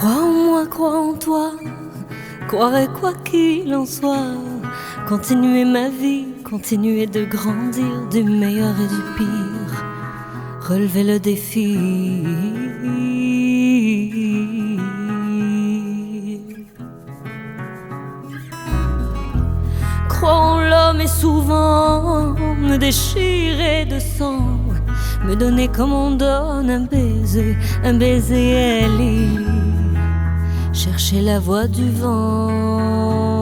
Crois en moi, crois en toi, croirai quoi qu'il en soit. Continuer ma vie, continuer de grandir, du meilleur et du pire, relever le défi. Croire en l'homme et souvent me déchirer de sang, me donner comme on donne un baiser et lire, chercher la voie du vent.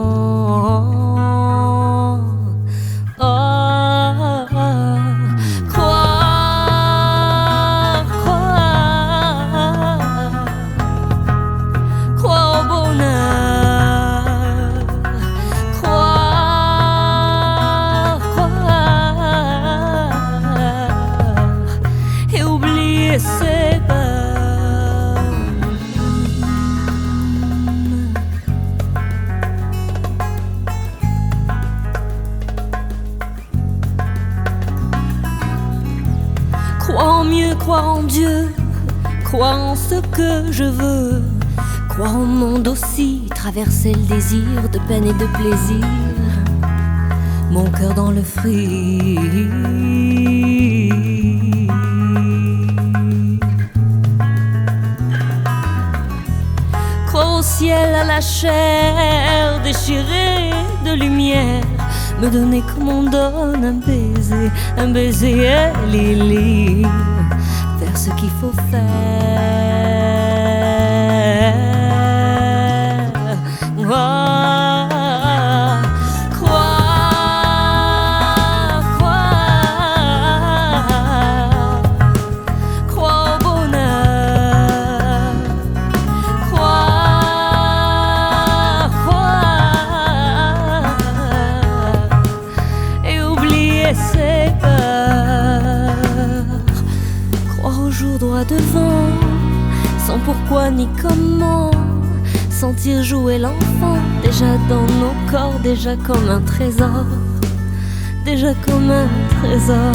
Crois en mieux, crois en Dieu, crois en ce que je veux. Crois au monde aussi, traverser le désir de peine et de plaisir, mon cœur dans le fruit. Crois au ciel, à la chair, déchirée de lumière, me donner comme on donne un baiser et lire, faire ce qu'il faut faire. Crois au bonheur, et oublier ses peurs. Croire au jour droit devant, sans pourquoi ni comment, sentir jouer l'enfant, déjà dans nos corps, déjà comme un trésor, déjà comme un trésor.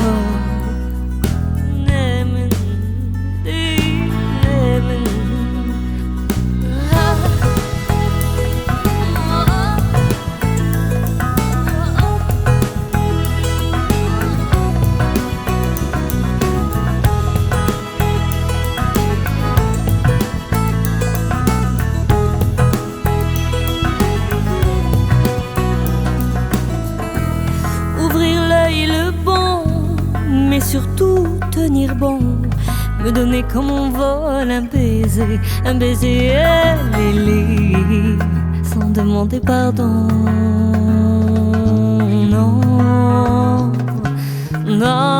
Mais surtout tenir bon, me donner comme on vole un baiser et lire, sans demander pardon. Non, non.